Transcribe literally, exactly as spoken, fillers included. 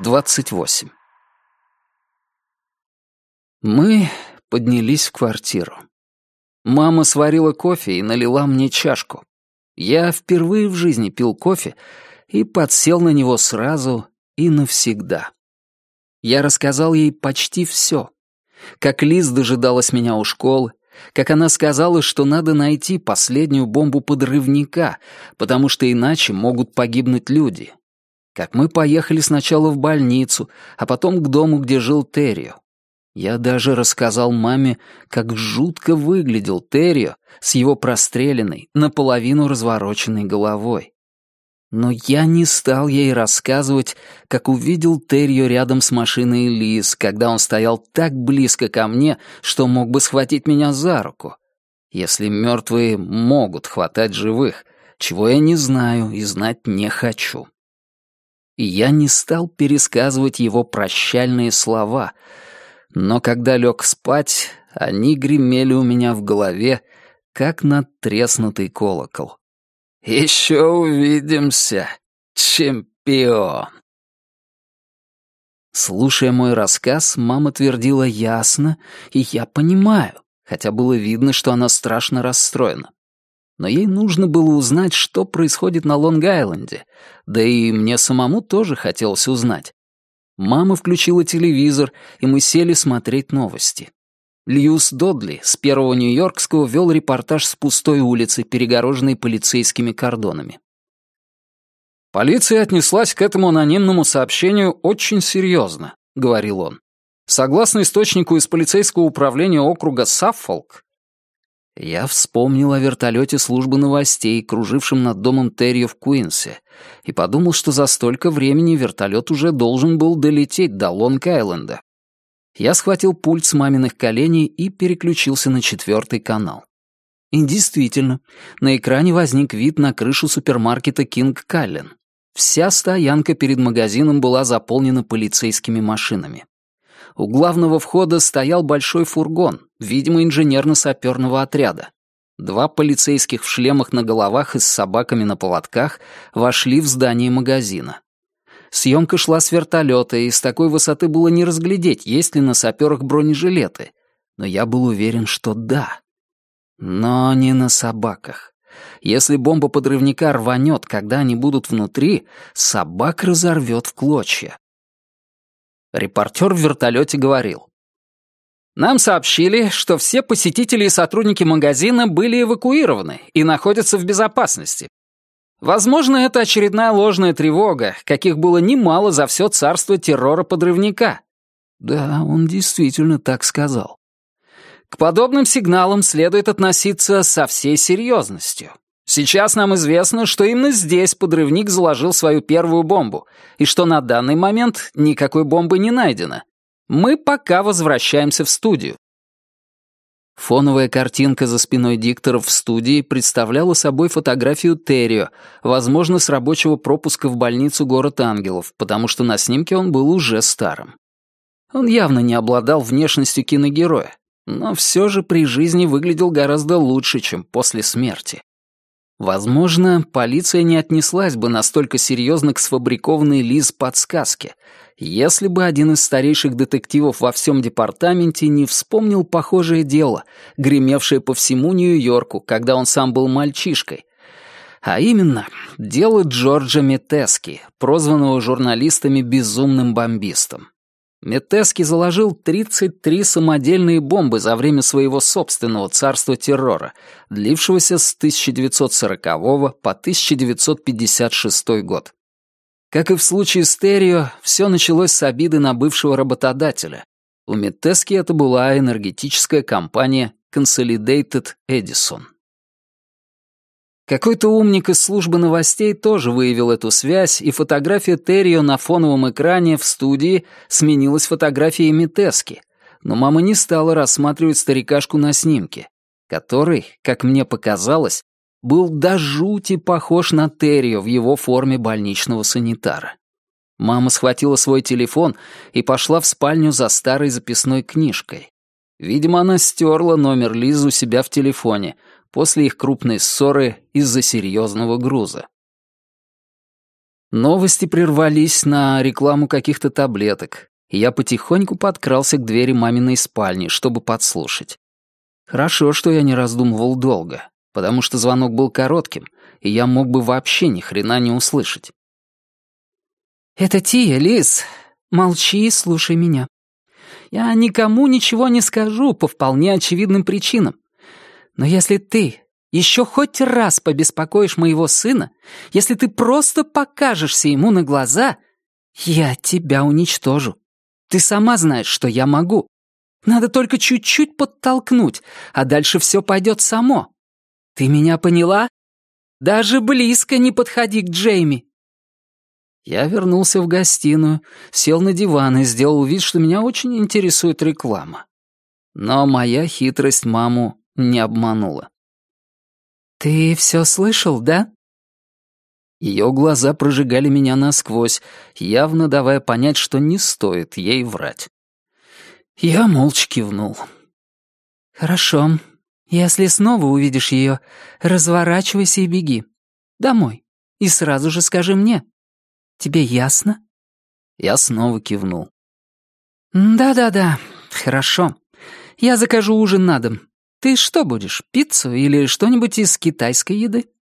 двадцать восемь. Мы поднялись в квартиру. Мама сварила кофе и налила мне чашку. Я впервые в жизни пил кофе и подсел на него сразу и навсегда. Я рассказал ей почти все. Как Лиз дожидалась меня у школы, как она сказала, что надо найти последнюю бомбу-подрывника, потому что иначе могут погибнуть люди. Как мы поехали сначала в больницу, а потом к дому, где жил Террио. Я даже рассказал маме, как жутко выглядел Террио с его простреленной, наполовину развороченной головой. Но я не стал ей рассказывать, как увидел Террио рядом с машиной Лиз, когда он стоял так близко ко мне, что мог бы схватить меня за руку. Если мертвые могут хватать живых, чего я не знаю и знать не хочу. И я не стал пересказывать его прощальные слова, но когда лег спать, они гремели у меня в голове, как надтреснутый колокол. «Еще увидимся, чемпион!» Слушая мой рассказ, мама твердила ясно, и я понимаю, хотя было видно, что она страшно расстроена. Но ей нужно было узнать, что происходит на Лонг-Айленде, да и мне самому тоже хотелось узнать. Мама включила телевизор, и мы сели смотреть новости. Льюис Додли с Первого Нью-Йоркского вел репортаж с пустой улицы, перегороженной полицейскими кордонами. «Полиция отнеслась к этому анонимному сообщению очень серьезно», — говорил он. «Согласно источнику из полицейского управления округа Саффолк». Я вспомнил о вертолете службы новостей, кружившем над домом Террио в Куинсе, и подумал, что за столько времени вертолет уже должен был долететь до Лонг-Айленда. Я схватил пульт с маминых коленей и переключился на четвертый канал. И действительно, на экране возник вид на крышу супермаркета «Кинг Каллен». Вся стоянка перед магазином была заполнена полицейскими машинами. У главного входа стоял большой фургон, видимо, инженерно-саперного отряда. Два полицейских в шлемах на головах и с собаками на поводках вошли в здание магазина. Съемка шла с вертолета, и с такой высоты было не разглядеть, есть ли на саперах бронежилеты. Но я был уверен, что да. Но не на собаках. Если бомба подрывника рванет, когда они будут внутри, собак разорвет в клочья. Репортер в вертолете говорил. «Нам сообщили, что все посетители и сотрудники магазина были эвакуированы и находятся в безопасности. Возможно, это очередная ложная тревога, каких было немало за все царство террора-подрывника». Да, он действительно так сказал. «К подобным сигналам следует относиться со всей серьезностью. Сейчас нам известно, что именно здесь подрывник заложил свою первую бомбу, и что на данный момент никакой бомбы не найдено. Мы пока возвращаемся в студию». Фоновая картинка за спиной дикторов в студии представляла собой фотографию Террио, возможно, с рабочего пропуска в больницу «Город ангелов», потому что на снимке он был уже старым. Он явно не обладал внешностью киногероя, но все же при жизни выглядел гораздо лучше, чем после смерти. Возможно, полиция не отнеслась бы настолько серьезно к сфабрикованной Лиз подсказке, если бы один из старейших детективов во всем департаменте не вспомнил похожее дело, гремевшее по всему Нью-Йорку, когда он сам был мальчишкой. А именно, дело Джорджа Метески, прозванного журналистами «безумным бомбистом». Метески заложил тридцать три самодельные бомбы за время своего собственного царства террора, длившегося с тысяча девятьсот сорокового по тысяча девятьсот пятьдесят шестой год. Как и в случае с Террио, все началось с обиды на бывшего работодателя. У Метески это была энергетическая компания Consolidated Edison. Какой-то умник из службы новостей тоже выявил эту связь, и фотография Террио на фоновом экране в студии сменилась фотографией Метески, но мама не стала рассматривать старикашку на снимке, который, как мне показалось, был до жути похож на Террио в его форме больничного санитара. Мама схватила свой телефон и пошла в спальню за старой записной книжкой. Видимо, она стерла номер Лизы у себя в телефоне после их крупной ссоры из-за серьезного груза. Новости прервались на рекламу каких-то таблеток, и я потихоньку подкрался к двери маминой спальни, чтобы подслушать. Хорошо, что я не раздумывал долго, потому что звонок был коротким, и я мог бы вообще ни хрена не услышать. «Это Тия, Лиз. Молчи и слушай меня. Я никому ничего не скажу по вполне очевидным причинам. Но если ты еще хоть раз побеспокоишь моего сына, если ты просто покажешься ему на глаза, я тебя уничтожу. Ты сама знаешь, что я могу. Надо только чуть-чуть подтолкнуть, а дальше все пойдет само. Ты меня поняла? Даже близко не подходи к Джейми». Я вернулся в гостиную, сел на диван и сделал вид, что меня очень интересует реклама. Но моя хитрость маму не обманула. «Ты все слышал, да?» Ее глаза прожигали меня насквозь, явно давая понять, что не стоит ей врать. Я молча кивнул. «Хорошо. Если снова увидишь ее, разворачивайся и беги. Домой. И сразу же скажи мне. Тебе ясно?» Я снова кивнул. «Да-да-да, хорошо. Я закажу ужин на дом. Ты что будешь, пиццу или что-нибудь из китайской еды?»